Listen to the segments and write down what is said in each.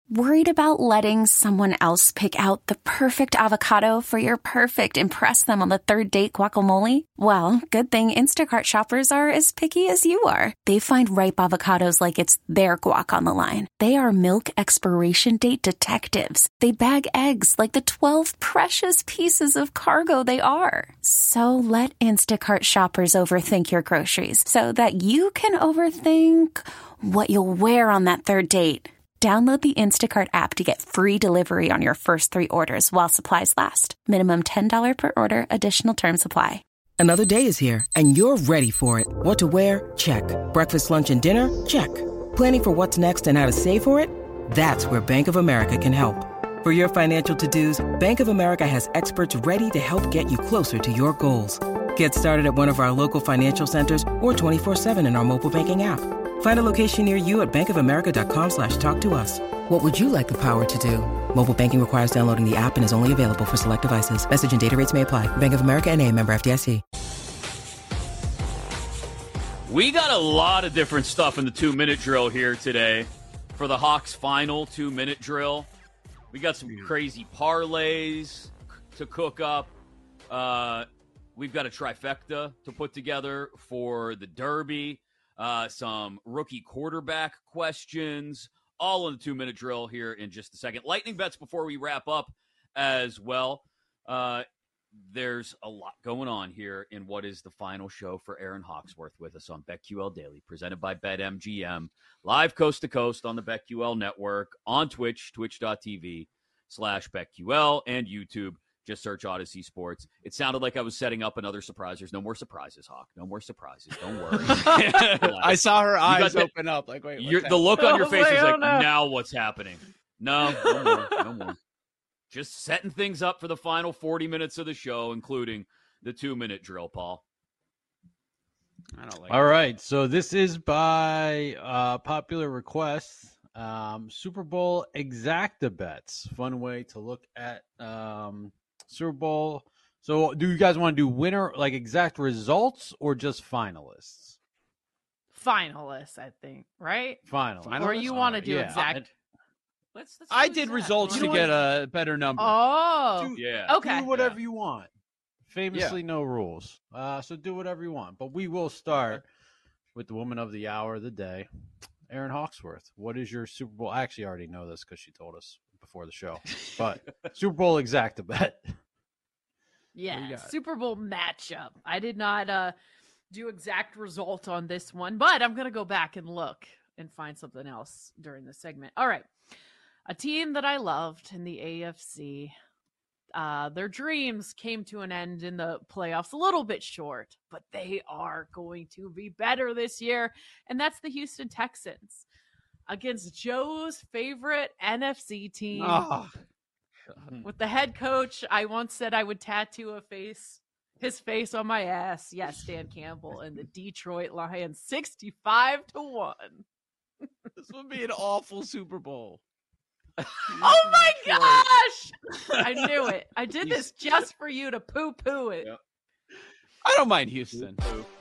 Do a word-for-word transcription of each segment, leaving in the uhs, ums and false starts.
Worried about letting someone else pick out the perfect avocado for your perfect impress them on the third date guacamole? Well, good thing Instacart shoppers are as picky as you are. They find ripe avocados like it's their guac on the line. They are milk expiration date detectives. They bag eggs like the twelve precious pieces of cargo they are. So let Instacart shoppers overthink your groceries so that you can overthink what you'll wear on that third date. Download the Instacart app to get free delivery on your first three orders while supplies last. Minimum ten dollars per order. Additional terms apply. Another day is here, and you're ready for it. What to wear? Check. Breakfast, lunch, and dinner? Check. Planning for what's next and how to save for it? That's where Bank of America can help. For your financial to-dos, Bank of America has experts ready to help get you closer to your goals. Get started at one of our local financial centers or twenty-four seven in our mobile banking app. Find a location near you at bankofamerica.com slash talk to us. What would you like the power to do? Mobile banking requires downloading the app and is only available for select devices. Message and data rates may apply. Bank of America N A, member F D I C. We got a lot of different stuff in the two-minute drill here today for the Hawks' final two-minute drill. We got some crazy parlays to cook up. Uh, we've got a trifecta to put together for the Derby. Uh, some rookie quarterback questions, all in the two-minute drill here in just a second. Lightning bets before we wrap up as well. Uh, there's a lot going on here in what is the final show for Aaron Hawksworth with us on BetQL Daily, presented by BetMGM, live coast-to-coast on the BetQL network, on Twitch, twitch.tv slash BetQL, and YouTube. Just search Odyssey Sports. It sounded like I was setting up another surprise. There's no more surprises, Hawk. No more surprises. Don't worry. I saw her eyes the, open up. Like, wait, you're, the look on your face wait, is like, no. now what's happening? No, no more. No more. Just setting things up for the final forty minutes of the show, including the two-minute drill, Paul. I don't like All it. right, so this is by uh, popular request. Um, Super Bowl exacta bets. Fun way to look at um, Super Bowl. So do you guys want to do winner, like exact results, or just finalists? Finalists, I think, right? Finalists. Or you want to do Yeah. exact? Let's, let's I do did that. results You to know get what? a better number. Oh, Do- Yeah. okay. Do whatever you want. Famously, no rules. Uh, so do whatever you want. But we will start with the woman of the hour of the day, Aaron Hawksworth. What is your Super Bowl? I actually already know this because she told us before the show. But Super Bowl exacta bet. Yeah, got? Super Bowl matchup. I did not uh, do exact result on this one, but I'm going to go back and look and find something else during the segment. All right. A team that I loved in the A F C, uh, their dreams came to an end in the playoffs, a little bit short, but they are going to be better this year, and that's the Houston Texans against Joe's favorite N F C team. Oh, With the head coach, I once said I would tattoo a face, his face on my ass. Yes, Dan Campbell and the Detroit Lions, sixty-five to one. this would be an awful Super Bowl. Oh my gosh! I knew it. I did this just for you to poo-poo it. Yep. I don't mind Houston.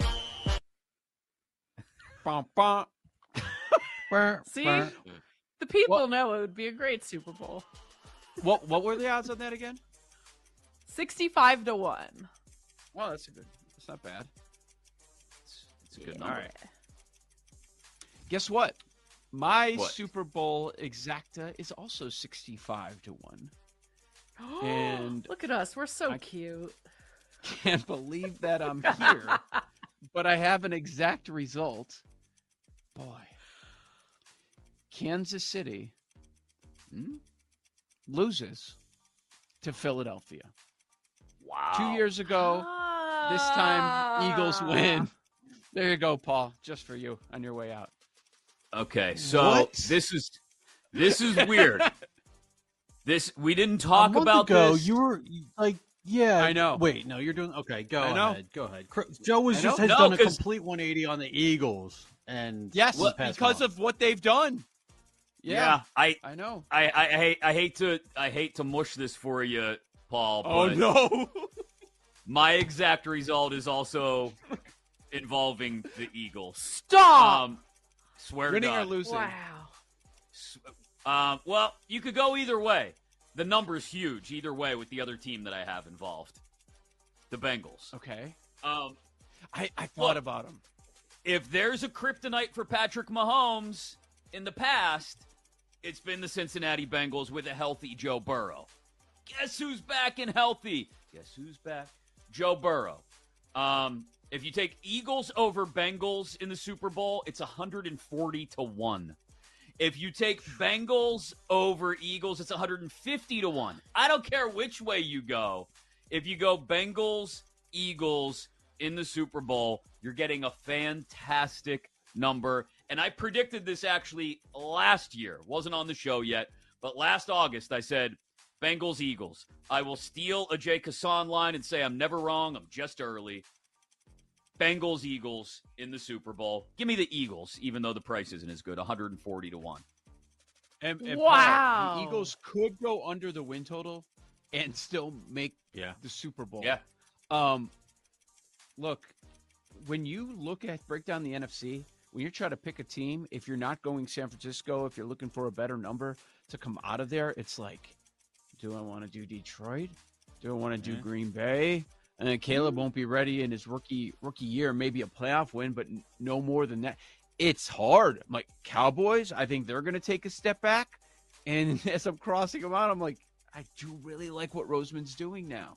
Bum, bum. See? The people know it would be a great Super Bowl. What what were the odds on that again? sixty-five to one. Well, that's a good. That's not bad. It's, it's a good Yeah. number. All right. Guess what? My What? Super Bowl exacta is also sixty-five to one. And Look at us. We're so I- cute. Can't believe that I'm here, but I have an exact result. Boy. Kansas City Hmm? loses to Philadelphia. Wow. Two years ago, this time Eagles win. There you go, Paul, just for you on your way out. Okay, so What? this is this is weird. This we didn't A talk month about ago, this. you were like, yeah. I know. Wait, no, you're doing okay. Go I know. ahead. Go ahead. Cr- Joe was I just know. has No, done a 'cause- complete one eighty on the Eagles, and Yes, this past because month. of what they've done. yeah. Yeah, I, I know. I I hate I hate to I hate to mush this for you, Paul. Oh but no. My exact result is also involving the Eagles. Stop! Um, swear Winning to or God. losing? Wow. S- Um, well, you could go either way. The number's huge either way with the other team that I have involved, the Bengals. Okay. Um, I, I thought look, about him. If there's a kryptonite for Patrick Mahomes in the past, it's been the Cincinnati Bengals with a healthy Joe Burrow. Guess who's back and healthy? Guess who's back? Joe Burrow. Um, if you take Eagles over Bengals in the Super Bowl, it's one hundred forty to one. If you take Bengals over Eagles, it's one hundred fifty to one. I don't care which way you go. If you go Bengals, Eagles in the Super Bowl, you're getting a fantastic number. And I predicted this actually last year. Wasn't on the show yet, but last August I said, Bengals, Eagles. I will steal a Jay Kassan line and say I'm never wrong. I'm just early. Bengals, Eagles in the Super Bowl. Give me the Eagles, even though the price isn't as good, one hundred forty to one. And, and Wow. Paul, the Eagles could go under the win total and still make Yeah. the Super Bowl. Yeah. Um, look, when you look at break down the N F C, when you're trying to pick a team, if you're not going San Francisco, if you're looking for a better number to come out of there, it's like, do I want to do Detroit? Do I want to do Yeah. Green Bay? And then Caleb won't be ready in his rookie rookie year, maybe a playoff win, but n- no more than that. It's hard. I'm like, Cowboys, I think they're going to take a step back. And as I'm crossing them out, I'm like, I do really like what Roseman's doing now.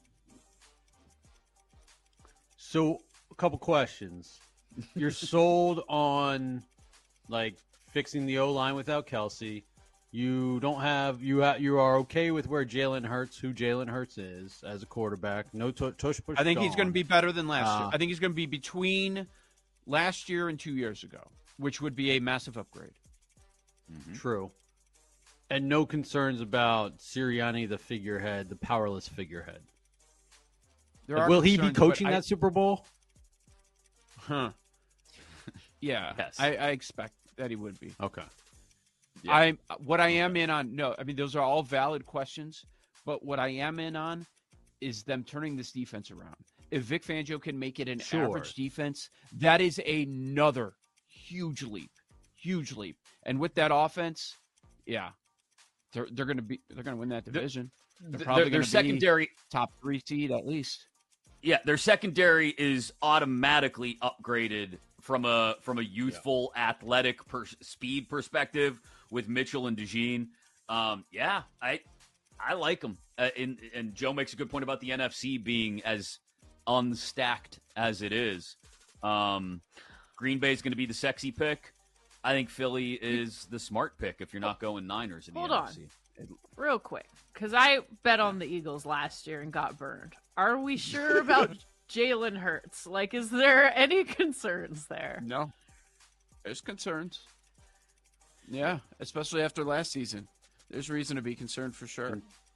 So, a couple questions. You're sold on, like, fixing the O-line without Kelsey. You don't have you ha- you are okay with where Jalen Hurts, who Jalen Hurts is as a quarterback. No t- tush push. I think he's going to be better than last Uh, year. I think he's going to be between last year and two years ago, which would be a massive upgrade. True. And no concerns about Sirianni, the figurehead, the powerless figurehead. There Like, are will he be concerns, coaching but I- that Super Bowl? Huh. Yeah, Yes. I, I expect that he would be. Okay. Yeah. I what I am in on. No, I mean those are all valid questions, but what I am in on is them turning this defense around. If Vic Fangio can make it an Sure. average defense, that is another huge leap, huge leap. And with that offense, yeah, they're they're going to be they're going to win that division. They're Th- probably their, their going to be secondary, top three seed at least. yeah, their secondary is automatically upgraded from a from a youthful, athletic per, speed perspective with Mitchell and DeJean. Um, yeah, I I like them. Uh, and, and Joe makes a good point about the N F C being as unstacked as it is. Um, Green Bay is going to be the sexy pick. I think Philly is the smart pick if you're not going Niners in the Hold N on. F C. Real quick, because I bet on the Eagles last year and got burned. Are we sure about Jalen Hurts? Like, is there any concerns there? No, there's concerns. Yeah, especially after last season, there's reason to be concerned for sure.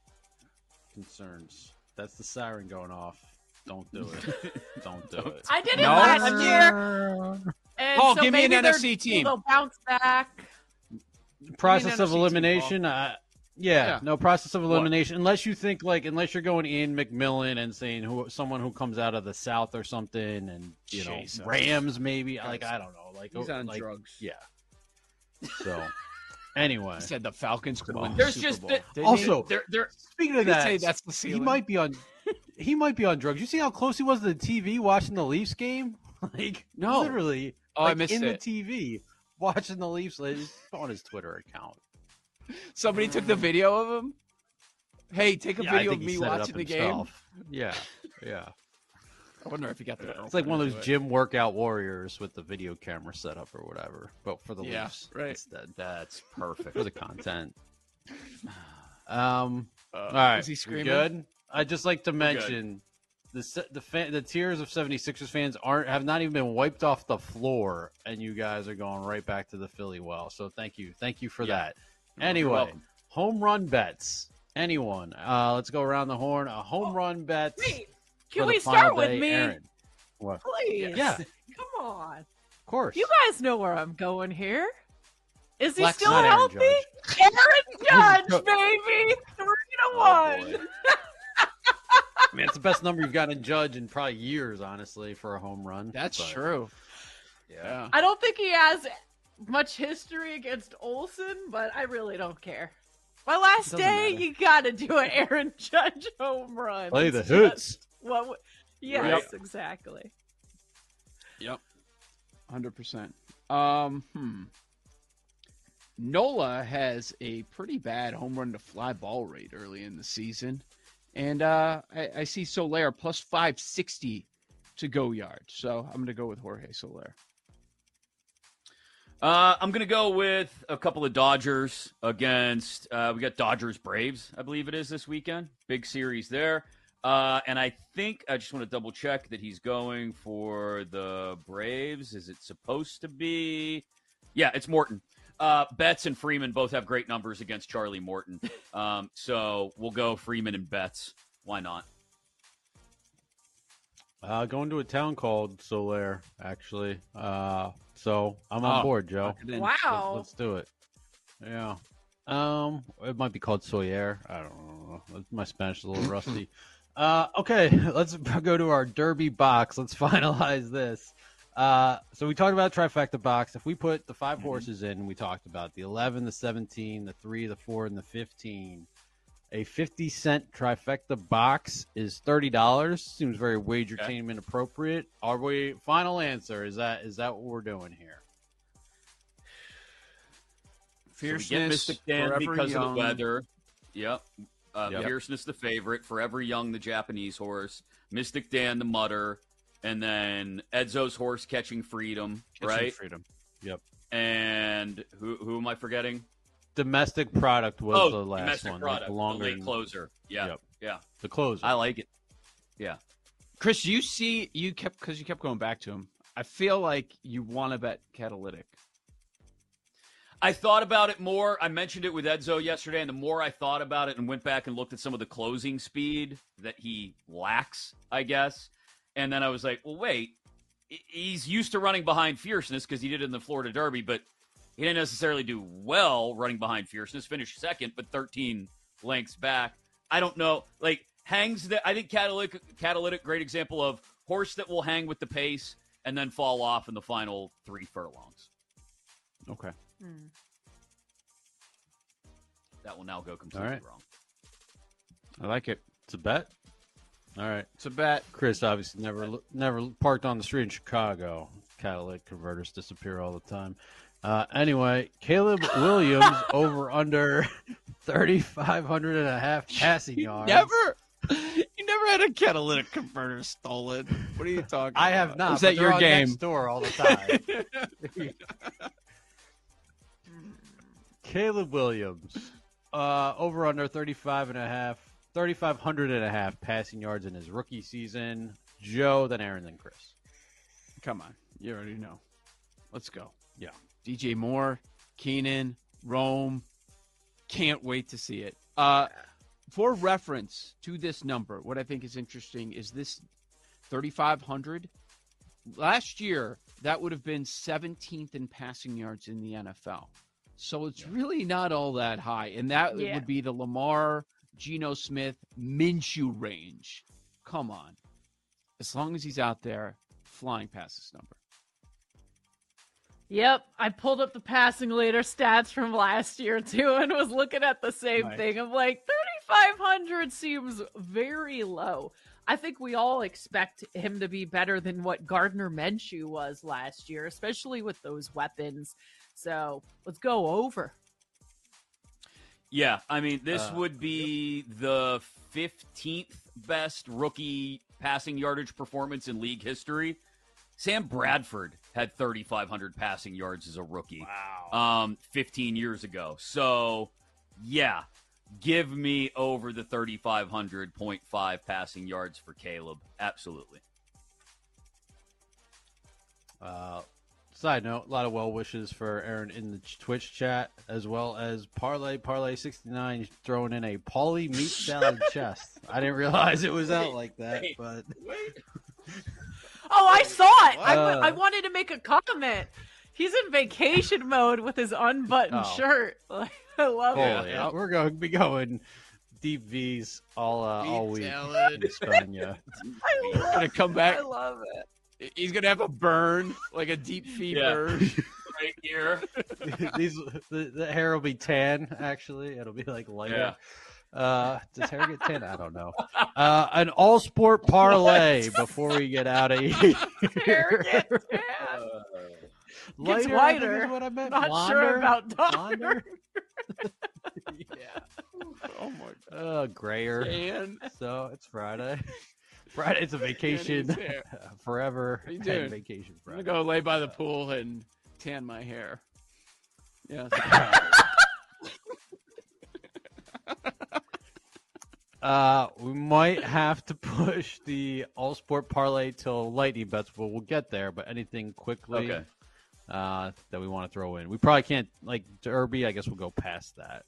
Concerns. That's the siren going off. Don't do it. Don't do it. I did it No. last year. And Oh, so give me an maybe N F C they're- team. They'll bounce back. Process N F of C team, elimination. Uh, yeah, Yeah. no process of elimination. Unless you think like, unless you're going Ian McMillan and saying who someone who comes out of the South or something, and you know Jesus. Rams maybe. Like I don't know. Like He's oh, on like, drugs. Yeah. So anyway, He said the Falcons could win the There's Super just Bowl. the- Didn't he? also They're, they're, speaking of Could that, say that's the he ceiling. might be on. He might be on drugs. You see how close he was to the T V watching the Leafs game? Like No. literally, Oh, I like, missed in the it. T V watching the Leafs. Like, it's on his Twitter account. Somebody took the video of him. Hey, take a Yeah, I video of think he me set it up watching the game. himself. Yeah, yeah. I wonder if he got the. It's like one of those gym workout warriors with the video camera set up or whatever, but for the Yeah, Leafs right. instead. that's perfect. For the content. Um. Uh, all right. Is he we screaming? Good. I'd just like to good. mention the se- the fan, the tears of seventy-sixers fans aren't have not even been wiped off the floor, and you guys are going right back to the Philly well. So thank you, thank you for Yeah. that. Anyway, welcome. home run bets. Anyone? Uh, let's go around the horn. A home run bet. Wait, for can the we final start with day. me? Aaron. What? Please. Yeah. Come on. Of course. You guys know where I'm going here. Is he Lex, still not Aaron healthy? Judge. Aaron Judge, Jo- baby. Three to Oh, one. boy. Man, it's the best number you've got in Judge in probably years, honestly, for a home run. That's But, true. Yeah. Yeah. I don't think he has much history against Olsen, but I really don't care. My last Doesn't day, matter. you got to do an Aaron Judge home run. Play the It's hoots. just What? w- Yes, Right. exactly. Yep. one hundred percent. Um, hmm. Nola has a pretty bad home run to fly ball rate early in the season. And uh, I, I see Soler plus five sixty to go yard. So I'm going to go with Jorge Soler. Uh, I'm going to go with a couple of Dodgers against, uh, we got Dodgers Braves, I believe it is this weekend. Big series there. Uh, and I think, I just want to double check that he's going for the Braves. Is it supposed to be? Yeah, it's Morton. Uh, Betts and Freeman both have great numbers against Charlie Morton. Um, so we'll go Freeman and Betts. Why not? Uh, going to a town called Soler, actually. Uh, so I'm on Oh, board, Joe. lock it in. Wow. Let's, let's do it. Yeah. Um, it might be called Soler. I don't know. My Spanish is a little rusty. Uh, okay, let's go to our Derby box. Let's finalize this. Uh, so we talked about trifecta box. If we put the five Mm-hmm. horses in, we talked about the eleven, the seventeen, the three, the four, and the fifteen. A fifty cent trifecta box is thirty dollars. Seems very wagertainment appropriate. Are we? Final answer is that is that what we're doing here? So we get Fierceness, Mystic Dan Forever because Young. of the weather. Yep. Uh, Yep. Fierceness, the favorite. Forever Young, the Japanese horse. Mystic Dan, the mutter. And then Edzo's horse, Catching Freedom, Catching right? Freedom. Yep. And who who am I forgetting? Domestic product was oh, the last domestic one. product, like the longer the late closer. Yeah, Yep. yeah. the closer. I like it. Yeah. Chris, you see, you kept, because you kept going back to him. I feel like you want to bet Catalytic. I thought about it more. I mentioned it with Edzo yesterday, and the more I thought about it and went back and looked at some of the closing speed that he lacks, I guess, and then I was like, well, wait, he's used to running behind Fierceness because he did it in the Florida Derby, but he didn't necessarily do well running behind Fierceness. Finished second, but thirteen lengths back. I don't know. Like, hangs that I think Catalytic, Catalytic, great example of horse that will hang with the pace and then fall off in the final three furlongs. Okay. Hmm. That will now go completely All right. wrong. I like it. It's a bet. All right. It's a bet. Chris obviously never never parked on the street in Chicago. Catalytic converters disappear all the time. Uh, anyway, Caleb Williams over under thirty-five hundred and a half passing yards. Never. You never had a catalytic converter stolen. What are you talking I about? have not. Is but that they're your on game? Next door all the time. Caleb Williams uh, over under thirty-five and a half, thirty-five hundred and a half passing yards in his rookie season. Joe, then Aaron, then Chris. Come on. You already know. Let's go. Yeah. D J Moore, Keenan, Rome. Can't wait to see it. Uh, for reference to this number, what I think is interesting is this thirty-five hundred. Last year, that would have been seventeenth in passing yards in the N F L. So it's really not all that high. And that Yeah. would be the Lamar, Geno Smith, Minshew range. Come on. As long as he's out there flying past this number. Yep, I pulled up the passing leader stats from last year too and was looking at the same Nice. thing. I'm like, thirty-five hundred seems very low. I think we all expect him to be better than what Gardner Minshew was last year, especially with those weapons. So let's go over. Yeah, I mean, this Uh, would be the fifteenth best rookie passing yardage performance in league history. Sam Bradford had thirty-five hundred passing yards as a rookie um, fifteen years ago. So, yeah, give me over the thirty-five hundred point five passing yards for Caleb. Absolutely. Uh, side note, a lot of well wishes for Aaron in the Twitch chat, as well as Parlay Parlay sixty-nine throwing in a Paulie meat salad chest. I didn't realize it was out like that, wait. but Oh, I saw it. I, w- Uh. I wanted to make a comment. He's in vacation mode with his unbuttoned Oh. shirt. Like, I love holy, it. yeah. we're going to be going deep V's all uh, all week salad. in Spania. I love, Gonna come back. I love it. He's gonna have a burn, like a deep feed Yeah. burn. right here. These the, the hair will be tan. Actually, it'll be like lighter. Yeah. Uh, does hair get tan? I don't know. Uh, an all sport parlay before we get out of here. Hair gets tan. Gets Lighter, I think whiter. is what I meant. Not Blonder? sure about Blonder? darker. Yeah. Oh my god. Uh, grayer. Dan. So it's Friday. Friday, it's a vacation Danny's hair. forever. What are you and doing? vacation I'm Friday. gonna go lay by the pool and tan my hair. Yeah. Uh, we might have to push the all sport parlay till lightning bets, but we'll get there. But anything quickly Okay. uh, that we want to throw in, we probably can't like Derby. I guess we'll go past that.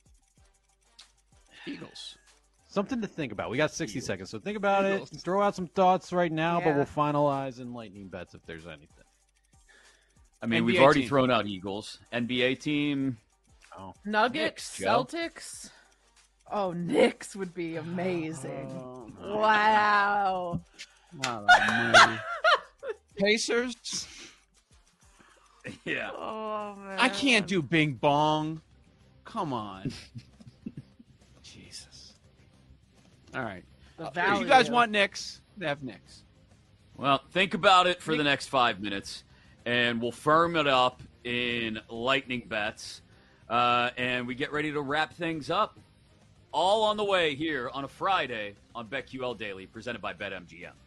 Eagles. Something to think about. We got sixty seconds, so think about Eagles. it. Throw out some thoughts right now, but Yeah. we'll finalize in lightning bets if there's anything. I mean, N B A we've already team. thrown out Eagles. N B A team. Nuggets, Knicks, Joe. Celtics. Oh, Knicks would be amazing. Oh, no. Wow. Almighty. Pacers. Yeah. Oh man. I can't do Bing Bong. Come on. Jesus. All right. The If value. you guys want Knicks, they have Knicks. Well, think about it for the next five minutes, and we'll firm it up in lightning bets, uh, and we get ready to wrap things up. All on the way here on a Friday on BetQL Daily, presented by BetMGM.